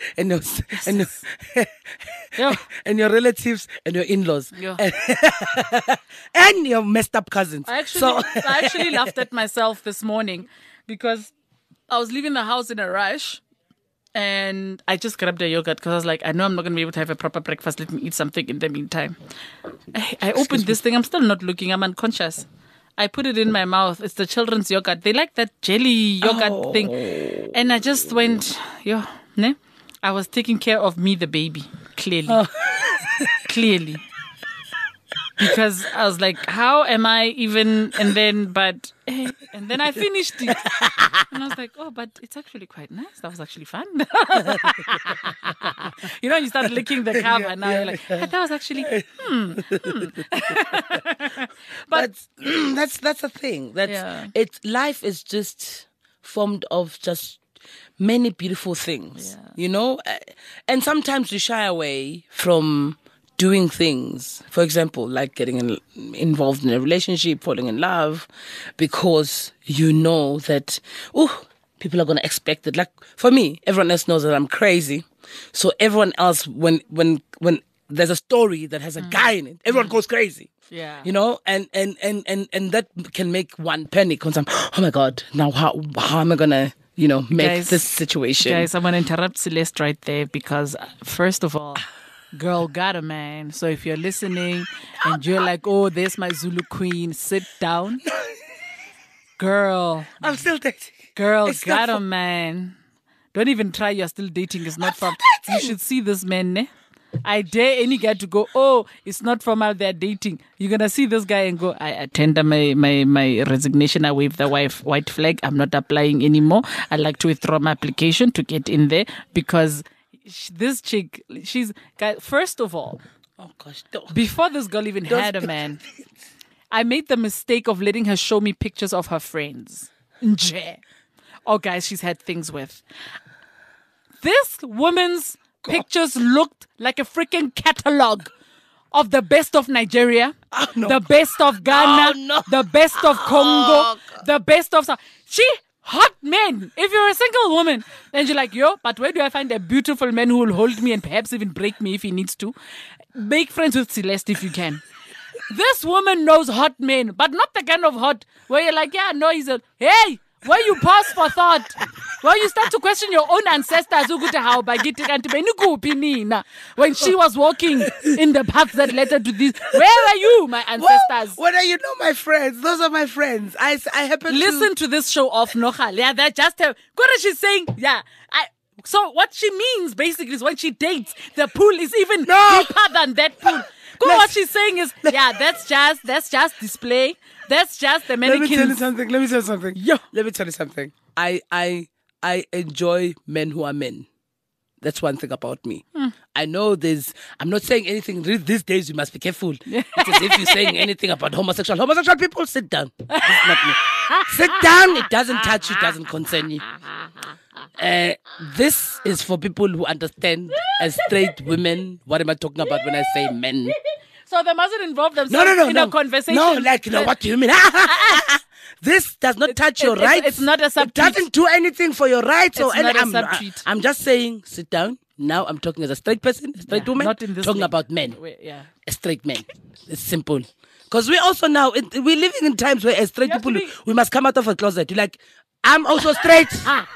and your relatives and your in-laws Yeah. and your messed up cousins. I actually laughed at myself this morning because I was leaving the house in a rush and I just grabbed a yogurt because I was like, I know I'm not going to be able to have a proper breakfast. Let me eat something in the meantime. I opened this thing. I'm still not looking. I'm unconscious. I put it in my mouth. It's the children's yogurt. They like that jelly yogurt thing. And I just went, ne? I was taking care of me, the baby, clearly. Clearly. Because I was like, how am I even? And then I finished it. And I was like, oh, but it's actually quite nice. That was actually fun. You start licking the cover and now you're like, that was actually, But that's the thing. Life is just formed of just many beautiful things, and sometimes we shy away from doing things, for example, like getting involved in a relationship, falling in love, because you know that, people are going to expect it. Like for me, everyone else knows that I'm crazy. So everyone else, when there's a story that has a guy in it, everyone goes crazy. Yeah. And that can make one panic on some, oh my God, now how am I going to, make this situation? Guys, I'm going to interrupt Celeste right there because, first of all, girl got a man. So if you're listening and you're like, oh, there's my Zulu queen, sit down. Girl. I'm still dating. Girl got a man. Don't even try, you're still dating. It's not from. You should see this man, ne? I dare any guy to go, oh, it's not from out there dating. You're going to see this guy and go, I tender my resignation. I wave the white flag. I'm not applying anymore. I'd like to withdraw my application to get in there because this chick, first of all, Oh gosh, don't. Before this girl even had a man, I made the mistake of letting her show me pictures of her friends. Nje. Oh, guys, she's had things with. This woman's pictures looked like a freaking catalog of the best of Nigeria, the best of Ghana, the best of Congo, the best of... She hot men. If you're a single woman, then you're like, yo, but where do I find a beautiful man who will hold me and perhaps even break me if he needs to? Make friends with Celeste if you can. This woman knows hot men, but not the kind of hot where you're like, yeah, no, he's a... Hey! Where you pause for thought, where you start to question your own ancestors, when she was walking in the path that led her to this. Where are you, my ancestors? Well, you know my friends. Those are my friends. I happen Listen to this show off, Nochal. Yeah, that just what is she saying? Yeah, so what she means basically is when she dates, the pool is even deeper than that pool. What she's saying is, yeah, that's just display. That's just the mannequins. Let me tell you something. Yo. Let me tell you something. I enjoy men who are men. That's one thing about me. I know I'm not saying anything. These days you must be careful. It's as if you're saying anything about homosexual. Homosexual people, sit down. It's not me. Sit down. It doesn't touch you. It doesn't concern you. This is for people who understand as straight women. What am I talking about when I say men? So they mustn't involve themselves in a conversation. No, what do you mean? This does not touch your rights. It's not a subtweet. It doesn't do anything for your rights. It's not a subtweet. I'm just saying, sit down. Now I'm talking as a straight person, a straight woman. Not in this talking way. about men. Yeah. A straight man. It's simple. Because we also now, we're living in times where as straight people, we must come out of a closet. You're like, I'm also straight.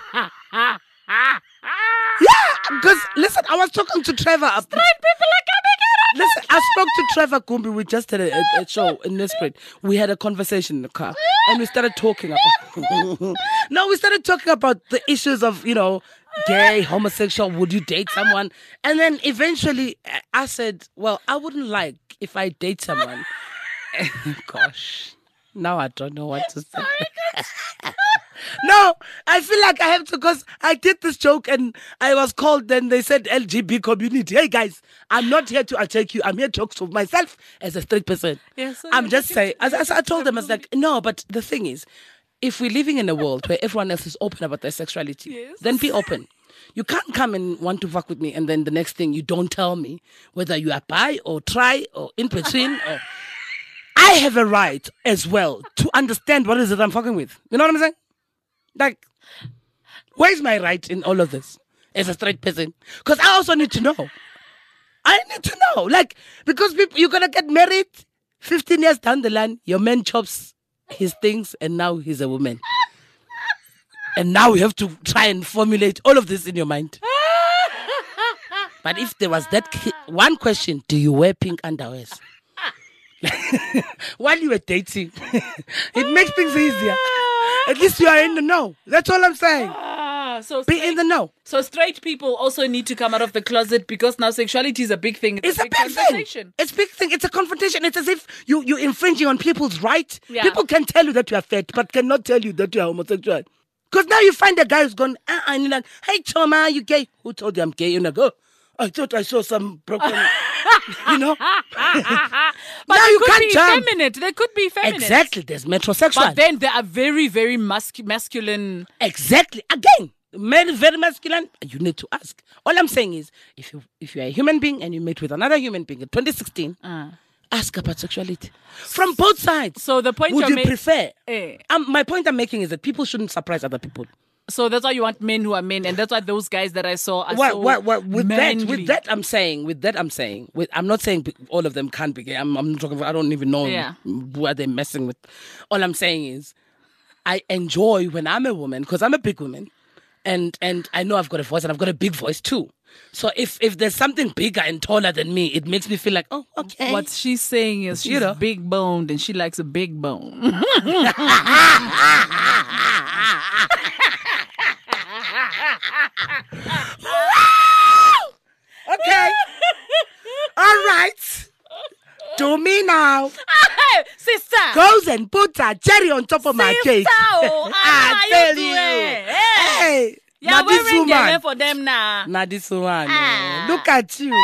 Yeah, because listen, I was talking to Trevor. Straight people are coming out. Listen, I spoke to Trevor Kumbi. We just had a show in Nesprit. We had a conversation in the car, and we started talking about. We started talking about the issues of gay, homosexual. Would you date someone? And then eventually, I said, "Well, I wouldn't like if I date someone." Gosh, now I don't know what to say. No, I feel like I have to, because I did this joke and I was called, then they said LGBT community. Hey guys, I'm not here to attack you. I'm here to talk to myself as a straight person. Yes, I'm just saying, as I told them, I was like, no, but the thing is, if we're living in a world where everyone else is open about their sexuality, then be open. You can't come and want to fuck with me and then the next thing you don't tell me whether you are bi or tri or in between or... I have a right as well to understand what is it I'm fucking with. You know what I'm saying? Like, where's my right in all of this as a straight person? Because I also need to know. I need to know. Like, because you're going to get married 15 years down the line, your man chops his things and now he's a woman. And now you have to try and formulate all of this in your mind. But if there was that one question, do you wear pink underwears? While you were dating, it makes things easier. At least you are in the know. That's all I'm saying. So be in the know. So straight people also need to come out of the closet because now sexuality is a big thing. It's a big thing. It's a big thing. It's a confrontation. It's as if you're infringing on people's rights. Yeah. People can tell you that you are fat, but cannot tell you that you are homosexual. Because now you find a guy who's going, and you're like, hey, Choma, you gay? Who told you I'm gay? You're like, oh, I thought I saw some broken, But now you can't be feminine. They could be feminine. Exactly. There's metrosexual. But then they are very, very masculine. Exactly. Again, men very masculine. You need to ask. All I'm saying is, if you're a human being and you meet with another human being in 2016, ask about sexuality from both sides. So the point would you prefer? Eh. My point I'm making is that people shouldn't surprise other people. So that's why you want men who are men, and that's why those guys that I saw are so manly. With that I'm saying, I'm not saying all of them can't be gay. I'm not talking. I don't even know who are they messing with. All I'm saying is, I enjoy when I'm a woman because I'm a big woman, and I know I've got a voice and I've got a big voice too. So if there's something bigger and taller than me, it makes me feel like, oh, okay. What she's saying is she's big boned and she likes a big bone. Okay. All right. Do me now. Sister. Goes and puts a cherry on top of my cake. I tell you. Hey. Yeah, Now this we're woman. getting for them now. Now this one. Look at you.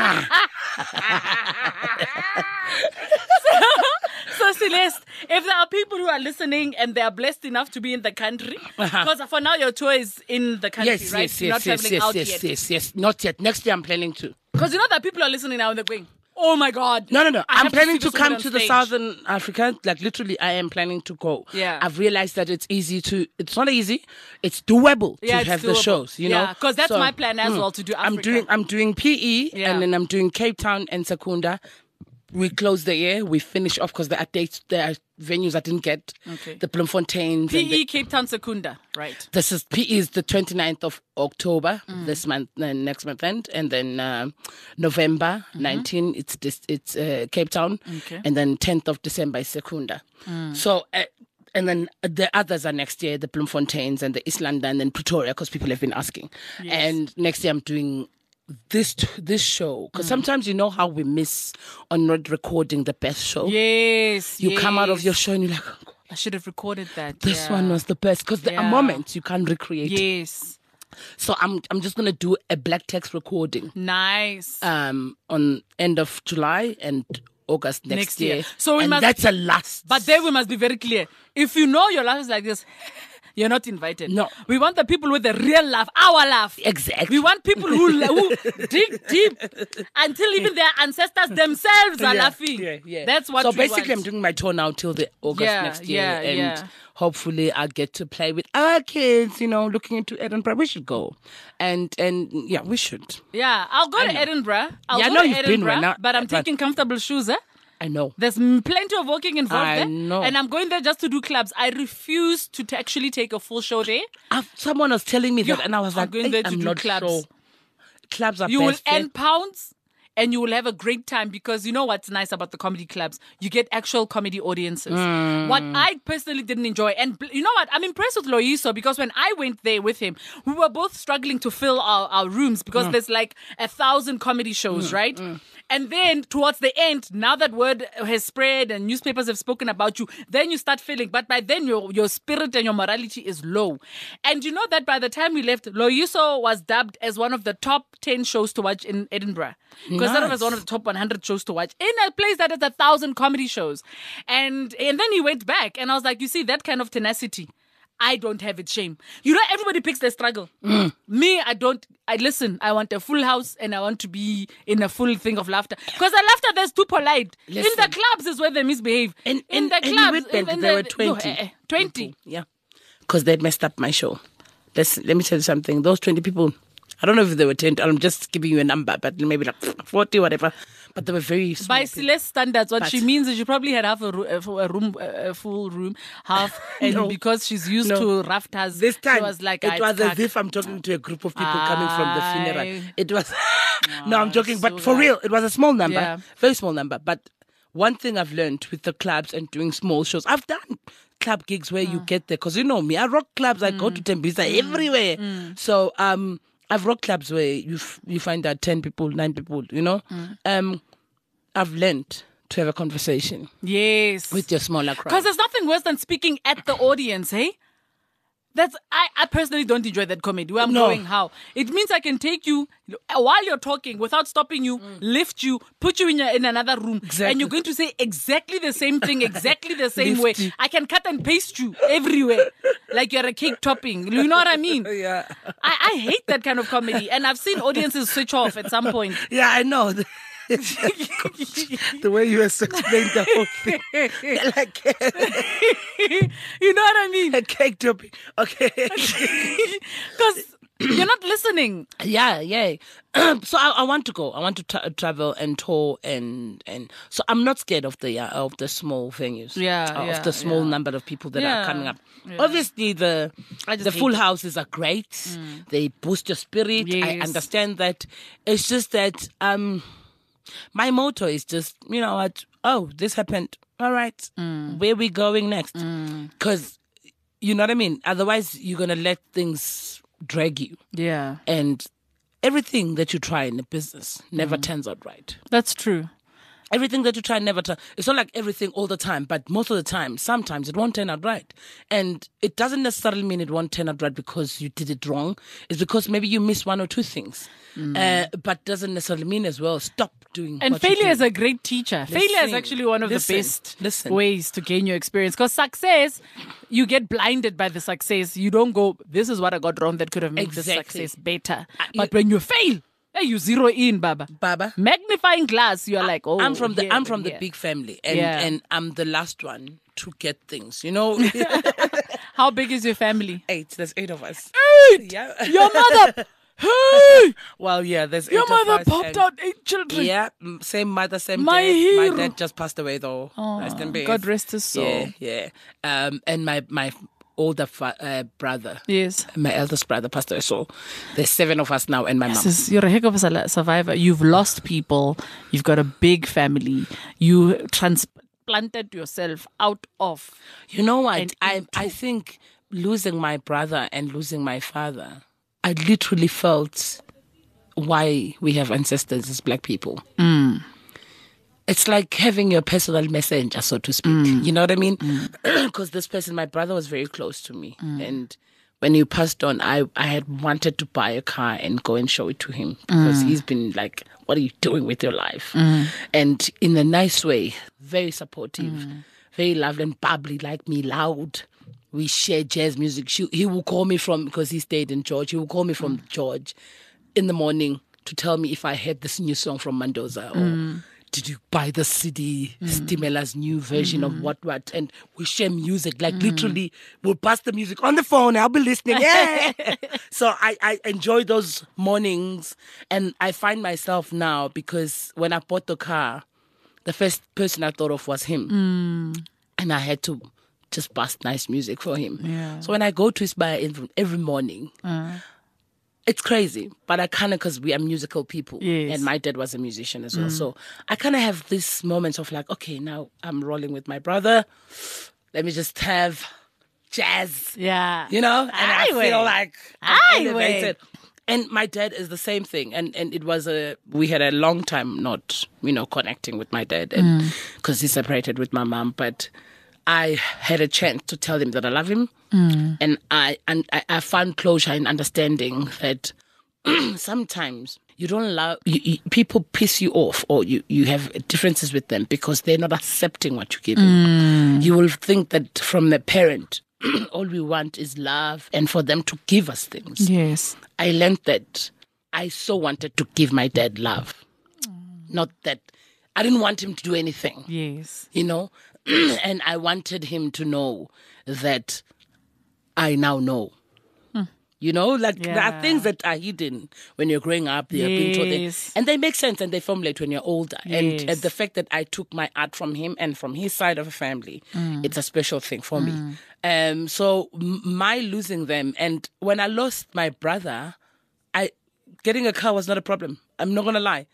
So Celeste, if there are people who are listening and they are blessed enough to be in the country, because for now your tour is in the country, Yes, right? yes, You're not yes, traveling out yet. yes. Not yet. Next year I'm planning to. Because you know that people are listening now and they're going, oh my God. No. I I'm have planning see to this come woman to on the stage. Southern Africa. Like literally, I am planning to go. Yeah. I've realized that it's easy to. It's not easy. It's doable Yeah, to it's have the doable. shows. You know. Yeah, because that's So, my plan as well, to do Africa. I'm doing PE Yeah. and then I'm doing Cape Town and Secunda. We close the year. We finish off because there are dates. There are venues I didn't get. Okay. The Bloemfonteins. PE Cape Town Secunda, right? This is PE is the 29th of October this month, next month end, and then November 19 it's Cape Town, Okay. and then 10th of December is Secunda. So and then the others are next year, the Bloemfonteins and the East London and then Pretoria, because people have been asking. Yes. And next year I'm doing this show because sometimes you know how we miss on not recording the best show. Yes. You come out of yes. your show and you're like, oh, I should have recorded that. this yeah. one was the best because there are Yeah. moments you can't recreate. Yes. So I'm just gonna do a black text recording Nice. on end of July and August next year. So we and must- that's a last. But then we must be very clear. If you know your laugh is like this, you're not invited. No. We want the people with the real laugh, our laugh. Exactly. We want people who dig deep until even their ancestors themselves are laughing. Yeah. That's what So we basically, want. I'm doing my tour now till the August Yeah, next year, yeah, and yeah. hopefully I'll get to play with our kids. You know, looking into Edinburgh, we should go, and yeah, we should. Yeah, I'll go to know. Edinburgh. I'll Yeah, I go know to you've been Edinburgh, right now, but I'm but- taking comfortable shoes, eh? I know. There's plenty of walking involved I there. know. And I'm going there just to do clubs. I refuse to actually take a full show there. Someone was telling me that, and I was I'm like, going there to I'm do not clubs. sure. Clubs are You will best. earn pounds and you will have a great time because you know what's nice about the comedy clubs? You get actual comedy audiences. What I personally didn't enjoy, and you know what? I'm impressed with Loyiso because when I went there with him, we were both struggling to fill our rooms because there's like 1,000 comedy shows, right? And then towards the end, now that word has spread and newspapers have spoken about you, then you start feeling. But by then, your spirit and your morality is low. And you know that by the time we left, Loyiso was dubbed as one of the top 10 shows to watch in Edinburgh. Because that was one of the top 100 shows to watch in a place that has 1,000 comedy shows. And then he went back. And I was like, you see, that kind of tenacity. I don't have it, shame. You know, everybody picks their struggle. Me, I don't. I listen. I want a full house and I want to be in a full thing of laughter. Because the laughter there's too polite. Listen. In the clubs is where they misbehave. In the and clubs, with them, in there the, were 20. 20. Yeah. Because they messed up my show. Let me tell you something. Those 20 people, I don't know if they were 10. I'm just giving you a number, but maybe like 40, whatever. But they were very small. By people. Celeste standards, what But- she means is she probably had half a full room, half, and No. because she's used No. to rafters, This time, she was like, it was as "Kak." if I'm talking to a group of people coming from the funeral. Aye. It was, no, I'm joking, but so for bad. real, it was a small number, Yeah. very small number. But one thing I've learned with the clubs and doing small shows, I've done club gigs where you get there, because you know me, I rock clubs, I go to Tembisa everywhere. So I've rocked clubs where you find that 10 people, 9 people, you know. I've learned to have a conversation Yes. with your smaller crowd. Because there's nothing worse than speaking at the audience, hey? I personally don't enjoy that comedy. Where I'm No. going, how? It means I can take you while you're talking without stopping you, lift you, put you in another room, Exactly. and you're going to say exactly the same thing, exactly the same way. Lift you. I can cut and paste you everywhere, like you're a cake topping. You know what I mean? Yeah. I hate that kind of comedy, and I've seen audiences switch off at some point. Yeah, I know. The way you explained the whole thing. Like You know what I mean? a cake topping. Okay. Because you're not listening. Yeah. So I want to go. I want to travel and tour and so I'm not scared of the small venues. Of the small number of people that are coming up. Yeah. Obviously the I just hate full it. houses are great. They boost your spirit. I Yes. understand that. It's just that my motto is just, you know what? Oh, this happened. All right. Where we going next? Because, you know what I mean? Otherwise, you're going to let things drag you. Yeah. And everything that you try in a business never turns out right. That's true. Everything that you try never turn. It's not like everything all the time, but most of the time, sometimes it won't turn out right. And it doesn't necessarily mean it won't turn out right because you did it wrong. It's because maybe you missed one or two things. But doesn't necessarily mean as well, stop doing And what you failure do. is a great teacher. Failure is actually one of the best ways to gain your experience. Because success, you get blinded by the success. You don't go, this is what I got wrong that could have made this success better. But when you fail, you zero in, Baba. Magnifying glass, you're like, oh, I'm from the big family, and I'm the last one to get things. You know, How big is your family? 8. There's 8 of us. 8. Yeah. Your mother. Hey. Well, yeah. There's 8 Your of mother us, popped out 8 children. Yeah, same mother, same My dad. hero. My dad just passed away though. Rest in peace. God rest his soul. Yeah. And my older brother. Yes. My eldest brother passed away. So there's 7 of us now, and my mom. You're a heck of a survivor. You've lost people. You've got a big family. You transplanted yourself out of. You know what? I think losing my brother and losing my father, I literally felt why we have ancestors as black people. It's like having your personal messenger, so to speak. You know what I mean? Because this person, my brother, was very close to me. And when he passed on, I had wanted to buy a car and go and show it to him. Because he's been like, what are you doing with your life? And in a nice way, very supportive, very lovely and bubbly, like me, loud. We share jazz music. He will call me because he stayed in George. He will call me from George in the morning to tell me if I heard this new song from Mendoza or did you buy the CD, Stimela's new version of what. And we share music. Like literally, we'll pass the music on the phone. I'll be listening. Yeah. So I enjoy those mornings. And I find myself now, because when I bought the car, the first person I thought of was him. And I had to just bust nice music for him. Yeah. So when I go to his bar every morning, it's crazy, but I kind of, because we are musical people, and my dad was a musician as well. So I kind of have these moments of like, okay, now I'm rolling with my brother. Let me just have jazz. Yeah. You know? And I feel like I'm elevated. Wait. And my dad is the same thing. And it was we had a long time not, connecting with my dad, and because he separated with my mom, but I had a chance to tell him that I love him, and I found closure in understanding that sometimes you don't allow people piss you off, or you have differences with them because they're not accepting what you're giving. You will think that from the parent, all we want is love and for them to give us things. Yes. I learned that I so wanted to give my dad love, not that I didn't want him to do anything. Yes. And I wanted him to know that I now know. There are things that are hidden when you're growing up. They are being told them, and they make sense and they formulate when you're older. And the fact that I took my art from him and from his side of the family, it's a special thing for me. So my losing them, and when I lost my brother, getting a car was not a problem. I'm not going to lie.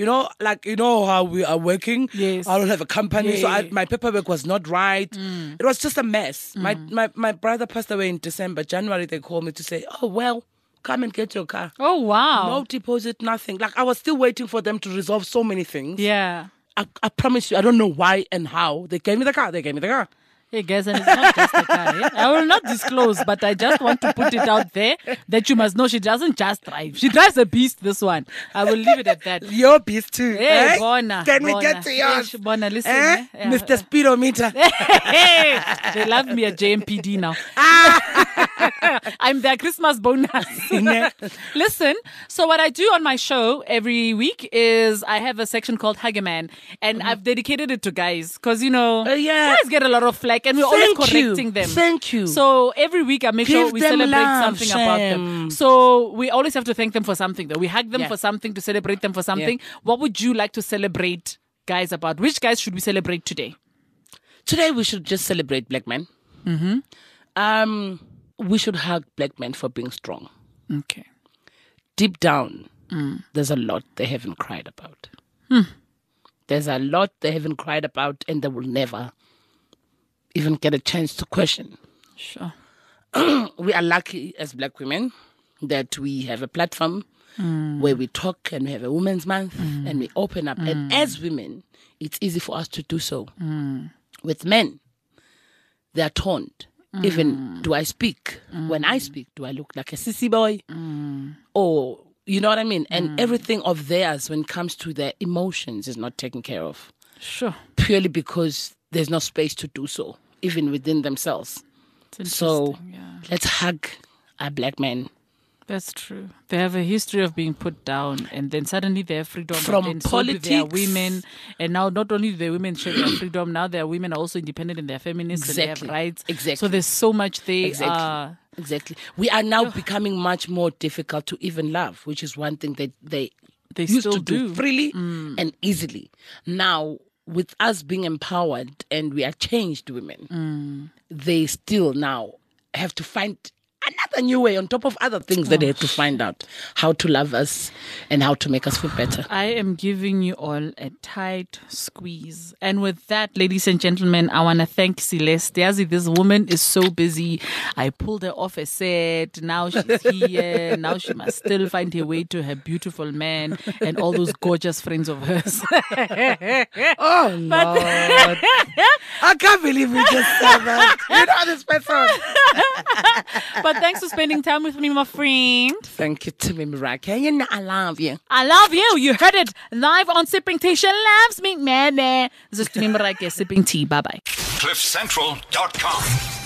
How we are working. Yes. I don't have a company, so my paperwork was not right. It was just a mess. My brother passed away in December. January, they called me to say, oh, well, come and get your car. Oh, wow. No deposit, nothing. Like, I was still waiting for them to resolve so many things. Yeah. I promise you, I don't know why and how. They gave me the car. Hey guys, and it's not just a car. Yeah? I will not disclose, but I just want to put it out there that you must know she doesn't just drive. She drives a beast, this one. I will leave it at that. Your beast too. Hey, Bona. Can we get to yours? Bona, listen. Yeah. Mr. Speedometer. Hey, they love me at JMPD now. I'm their Christmas bonus. Listen, so what I do on my show every week is I have a section called Hug a Man, and I've dedicated it to guys because, guys get a lot of flack and we're always correcting them. Thank you. So every week I make sure we celebrate something about them. So we always have to thank them for something though. We hug them for something, to celebrate them for something. Yeah. What would you like to celebrate guys about? Which guys should we celebrate today? Today we should just celebrate black men. We should hug black men for being strong. Okay. Deep down, there's a lot they haven't cried about. There's a lot they haven't cried about, and they will never even get a chance to question. Sure. We are lucky as black women that we have a platform where we talk and we have a Women's Month and we open up. And as women, it's easy for us to do so. With men, they are torn. Even, do I speak? When I speak, do I look like a sissy boy? Or, you know what I mean? And everything of theirs when it comes to their emotions is not taken care of. Sure. Purely because there's no space to do so, even within themselves. So let's hug our black men. That's true. They have a history of being put down, and then suddenly they have freedom. From and politics. So do their women, and now not only do the women share their freedom, now their women are also independent and they're feminists and they have rights. Exactly. So there's so much they Exactly. We are now becoming much more difficult to even love, which is one thing that they used still to do freely and easily. Now, with us being empowered and we are changed women, they still now have to find another new way on top of other things that they have to find out how to love us and how to make us feel better. I am giving you all a tight squeeze. And with that, ladies and gentlemen, I want to thank Celeste. Yazi, this woman is so busy. I pulled her off a set. Now she's here. Now she must still find her way to her beautiful man and all those gorgeous friends of hers. Oh, Lord. I can't believe we just said that. You know this person. But thanks for spending time with me, my friend. Thank you to me, Miraka. You know I love you. I love you. You heard it live on Sipping Tea. She loves me, man. This is Tumi Morake, Sipping Tea. Bye-bye. CliffCentral.com